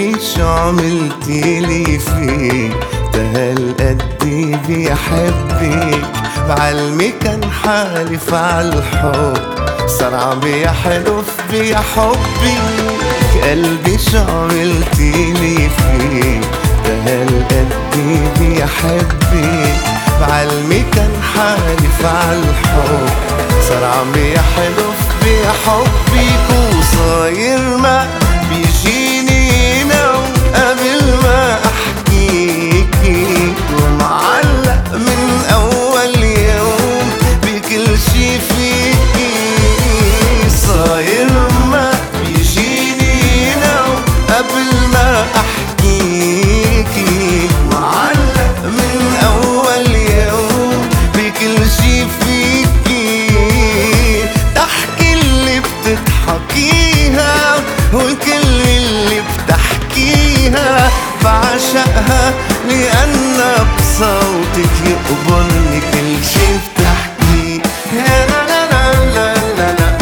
قلبي شو عملتيلي فيك؟ ده هالقد بيحبك، بعلمي كان حالف عالحب، صار عم يحلف بحبك. قلبي شو عملتيلي فيك؟ ده هالقد بيحبك، بعلمي كان حالف عالحب، صار عم يحلف بحبك. وصاير ما بيجيني نوم قبل ما احكيكي، ومعلق من اول يوم بكل شي فيكي. صاير ما بيجيني نوم قبل ما احكيكي، معلق من اول يوم بكل شي فيكي. تحكي اللي بتضحكيها والكلمة اللي بتحكيها، بعشقها لأنها بصوتك يقبرني كل شي بتحكيه. لا لا لا لا لا لا.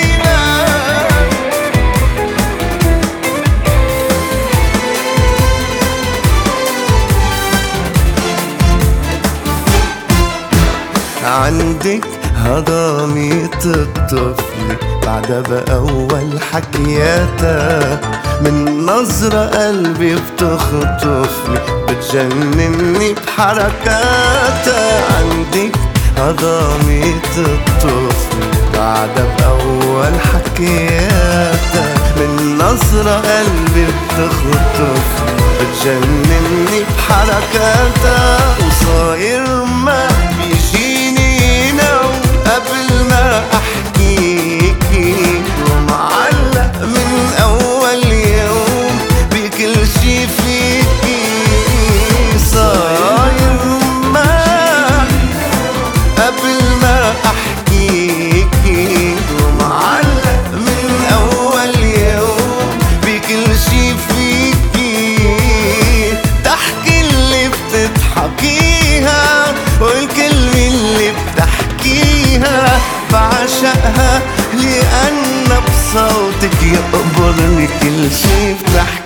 عندك هضامية الطفل بعدها بأول حكياتها، من نظرة قلبي بتخطفني، بتجنني بحركاتها. عندك هضامية الطفل بعدها بأول حكياتها، من نظرة قلبي بتخطفني، بتجنني بحركاتها. وصاير ما بيجيني نوم قبل ما احكيكي، ومعلق من اول يوم بكل شي فيكي. صاير ما قبل ما احكيكي، ومعلق من اول يوم بكل شي فيكي. تحكي اللي بتضحكيها والكلمة اللي بتحكيها، بعشقها لأن بصوتك يقبرني كل شي بتحكيه.